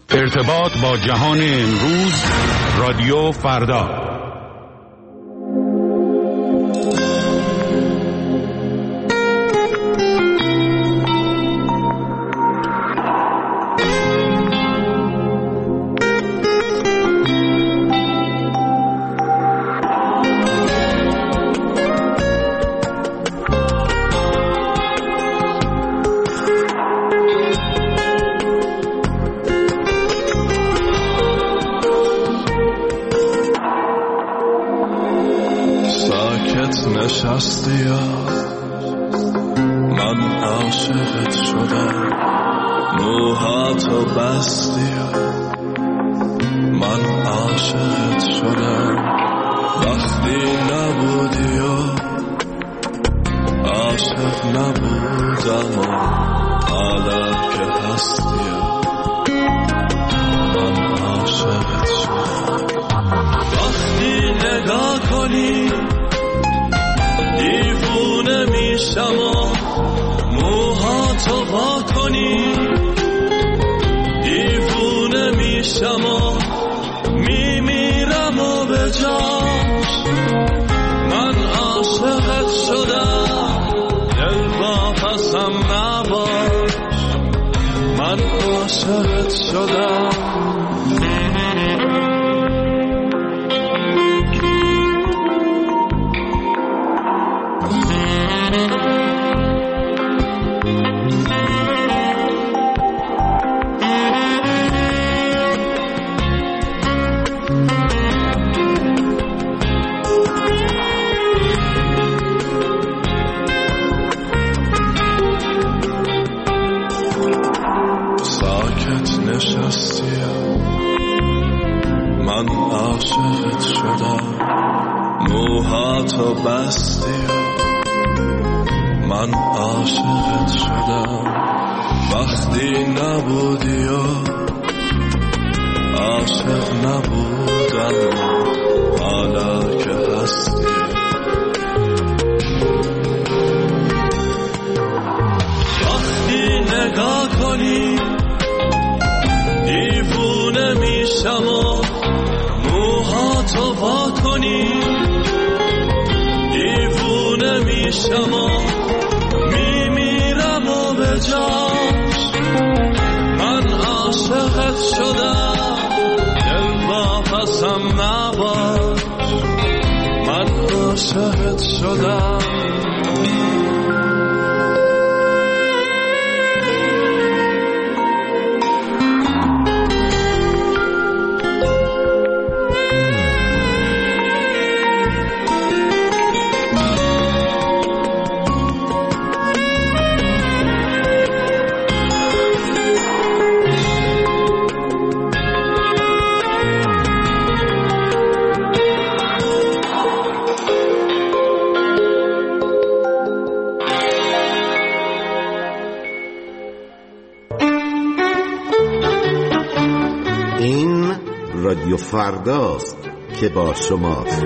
ارتباط با جهان امروز، رادیو فردا. نشستیا من عاشقت شدم، موهاتو بستیا من عاشقت شدم، وقتی نبودی و عاشق نبودم و حالا که هستیا من عاشقت شدم. وقتی نگاه کنی دیوونه میشم و موهاتو وا کنی، دیوونه میشم و میمیرم و به جاش من عاشقت شدم، دل واپسم نباش من عاشقت شدم. من عاشقت شدم، موهاتو بستی من عاشقت شدم، وقتی نبودی و عاشق نبودم حالا که هستی وقتی نگاه کنی دیوونه میشم و موهاتو وا کنی، دیوونه میشم و میمیرم و به جاش من عاشقت شدم، دل واپسم نباش من عاشقت شدم. رادیو فرداست که با شماست.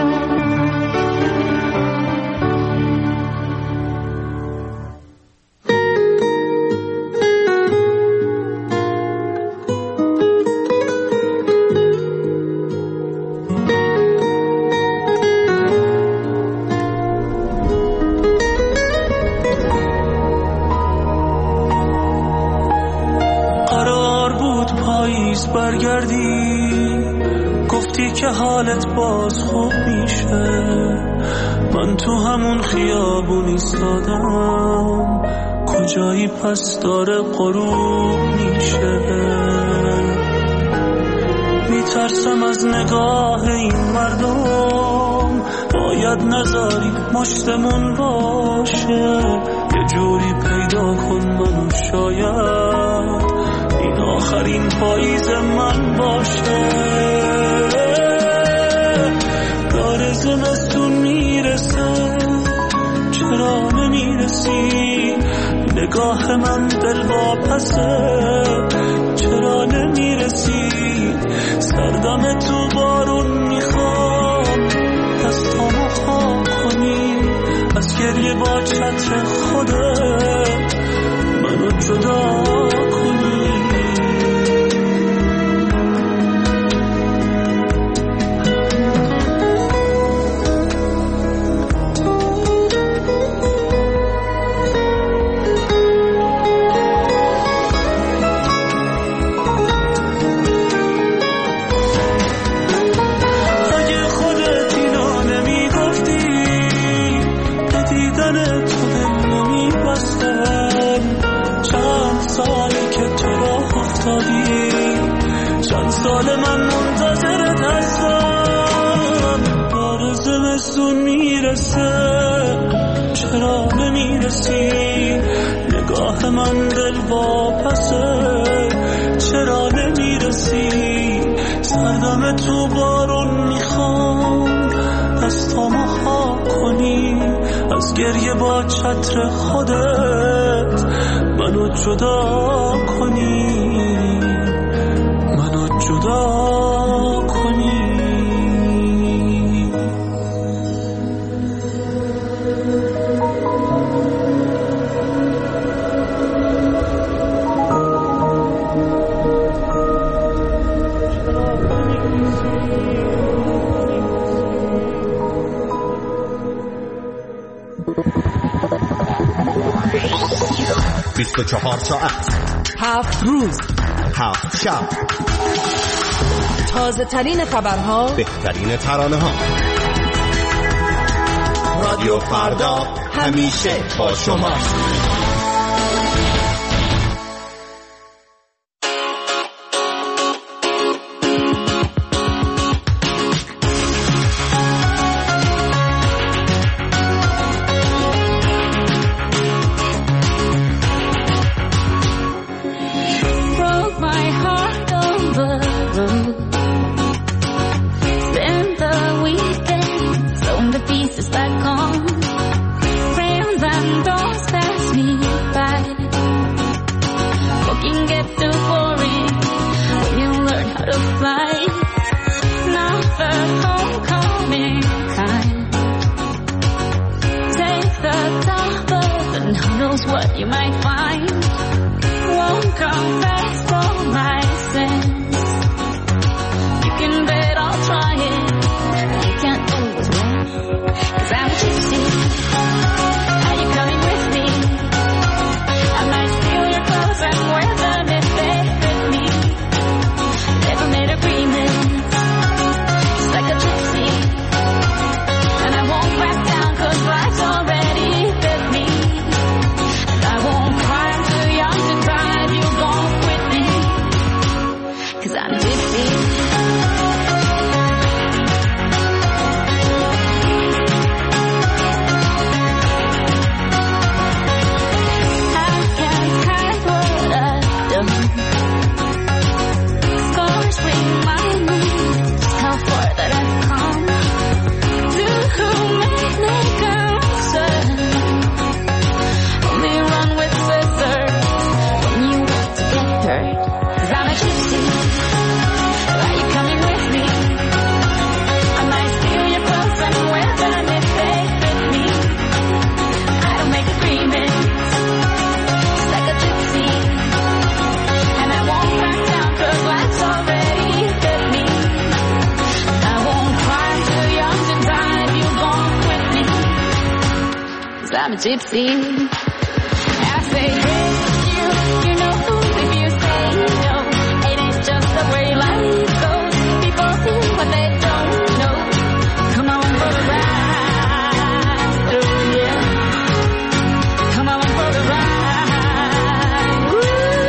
قرار بود پاییز برگردی، گفتی که حالت باز خوب میشه، من تو همون خیابون ایستادم، کجایی پس داره غروب میشه، میترسم از نگاه این مردم، باید نذاری مشتمون باشه، یه جوری پیدا کن منو شاید این آخرین پاییز من باشه. داره زمستون میرسه چرا نمیرسی، نگاه من دل واپسه چرا نمیرسی، سردم تو بارون میخوام دستامو خاک کنی، از گریه با چتر خودت منو جدا کنی. حال من منتظرت هستم. داره زمستون میرسه چرا نمیرسی؟ نگاه من دل واپسه چرا نمیرسی؟ سردم تو بارون میخوام دستامو خاک کنی، از گریه با چتر خودت منو جدا کنی، منو جدا کنی. بیست و 24 ساعت 7 روز 7 شب، تازه ترین خبرها، بهترین ترانه ها. رادیو فردا همیشه با شما. I'm a gypsy. I say, hey, you know who if you say no. It ain't just the way life goes. People see what they don't know. Come on for the ride, oh yeah. Come on for the ride. Woo.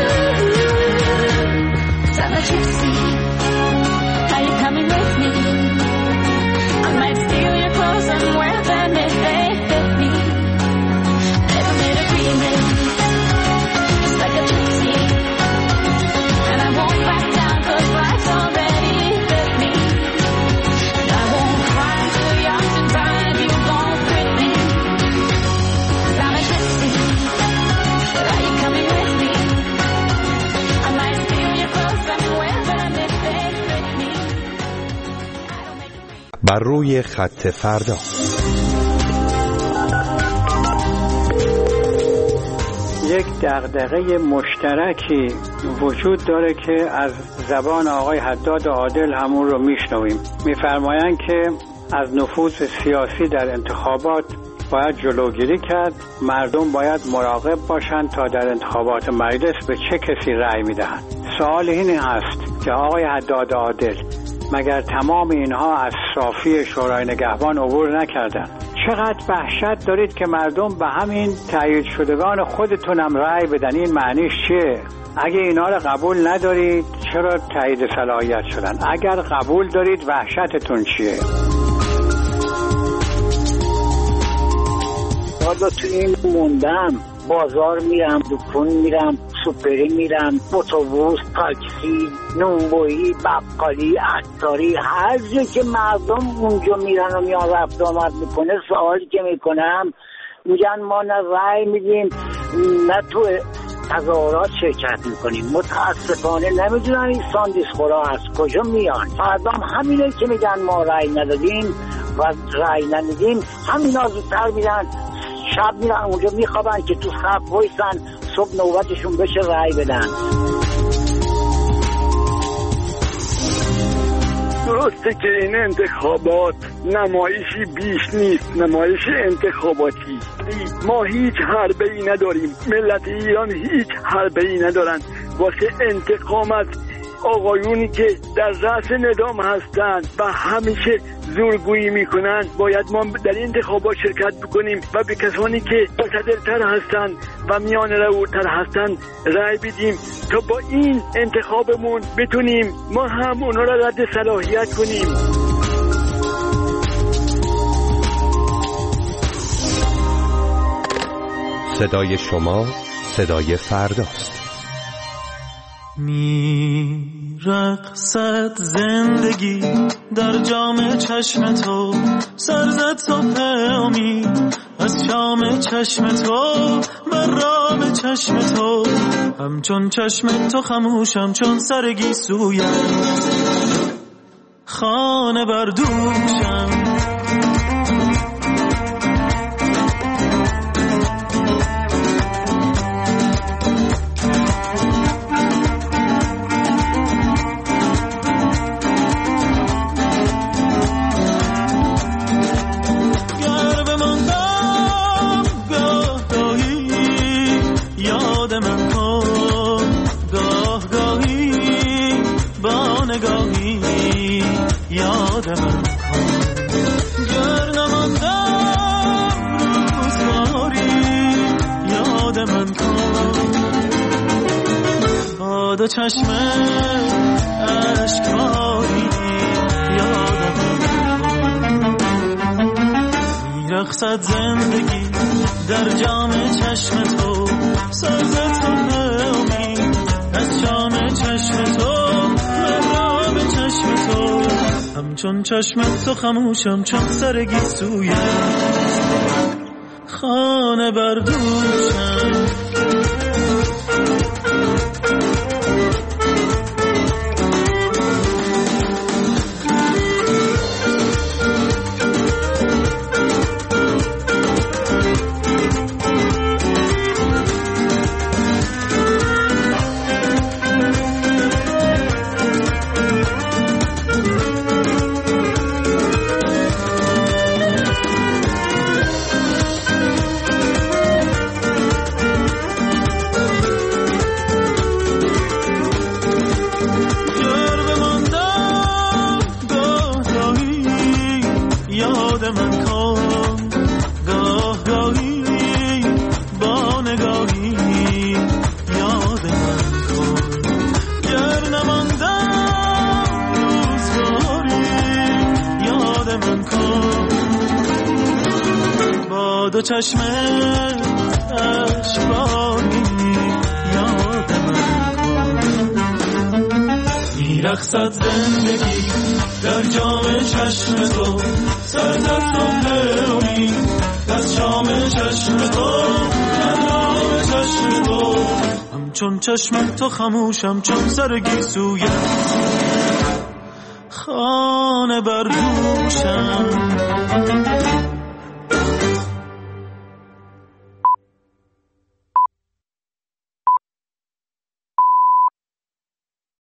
I'm a gypsy. Are you coming with me? I might steal your clothes and wear them if they fit me. بر روی خط فردا. یک دغدغه مشترکی وجود داره که از زبان آقای حداد عادل همون رو میشنویم. میفرمایند که از نفوذ سیاسی در انتخابات باید جلوگیری کرد. مردم باید مراقب باشند تا در انتخابات مجلس به چه کسی رأی میدهند. سوال این هست که آقای حداد عادل مگر تمام اینها از صافی شورای نگهبان عبور نکردند؟ چقدر وحشت دارید که مردم به همین تایید شدگان خودتونم رأی بدن؟ این معنیش چیه؟ اگه اینا رو قبول ندارید چرا تایید صلاحیت شدن؟ اگر قبول دارید وحشتتون چیه؟ حالا تو این موندم، بازار میرم، دکون میرم، سوپری میرم، اتوبوس، تاکسی، نونبویی، بقالی، عطاری، هر جا که مردم اونجا میرن و میان رفت آمد میکنه، سوالی که میکنم میگن ما نه رای میدیم نه تو تظاهرات شرکت میکنیم. متاسفانه نمیدونم این ساندیس خورا از کجا میان. فردا همینه که میگن ما رای ندادیم و رای نمیدیم، همینا زودتر میرن شب میرن اونجا میخوابن که تو صف وایسن صبح نوبتشون بشه رای بدن. درسته که این انتخابات نمایشی بیش نیست، نمایش انتخاباتی. ما هیچ حربه‌ای نداریم، ملت ایران هیچ حربه‌ای ندارن واسه انتقام از آقایونی که در رأس نظام هستند و همیشه زورگویی میکنن. باید ما در این انتخابات شرکت بکنیم و به کسانی که مقتدرتر هستند و میان روتر هستند رأی بدیم تا با این انتخابمون بتونیم ما هم اونا را رد صلاحیت کنیم. صدای شما صدای فرداست. میرقصد زندگی در جام چشم تو، سرزد صبح امید از شام چشم تو، برام چشم تو، همچون چشم تو خموشم چون سر گیسویت، خانه بردوشم. دو چشم اشکباری یادم میرقصد زندگی در جام چشم تو، سرزد صبح امید از شام چشم تو، برام چشم تو، همچون چشم تو خموشم چون سر گیسویت، خانه بردوشم. دو چشم اشکباری یادم کن، میرقصد زندگی در جام چشم تو، سرزد صبح امید از شام چشم تو، برام چشم تو، همچون چشم تو خموشم چون سر گیسویت، خانه بردوشم.